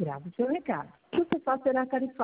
gravo o seu recado. O que você faz será tarifado